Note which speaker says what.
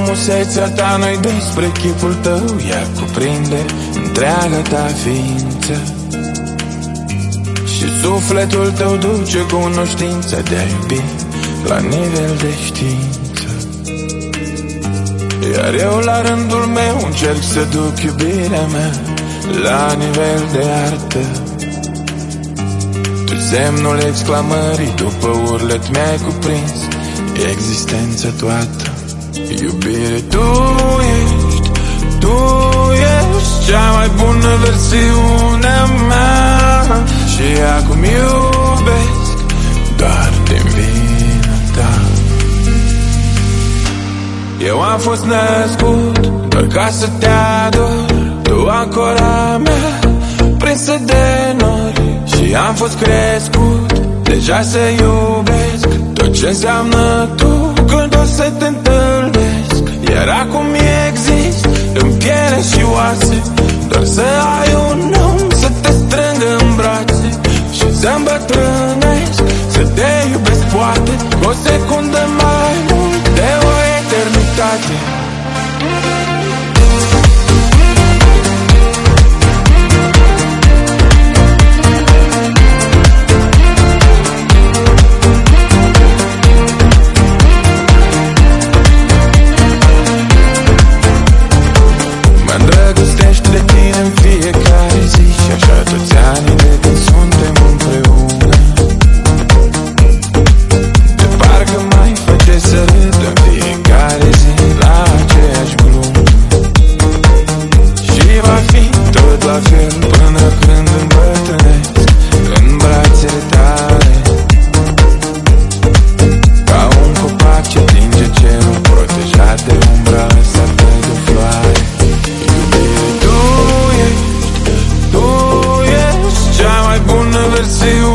Speaker 1: frumusețea ta nu-i despre chipul tău, ea cuprinde întreaga ta ființă. Și sufletul tău duce cunoștința de a iubi la nivel de știință. Iar eu la rândul meu încerc să duc iubirea mea la nivel de artă. Tu semnul exclamării, după urlet mi-ai cuprins existența toată. Iubire, tu ești cea mai bună versiune a mea. Și acum iubesc doar din vina ta. Eu am fost născut doar ca să te ador, tu ancora mea prinsă de nori. Și am fost crescut deja să iubesc tot ce înseamnă tu când o să te întâlnesc. Iar acum exist în piele și oase, doar să ai un om să te strângă în brațe și să îmbătrânesc, să te iubesc poate o secundă mai mult de o eternitate. See you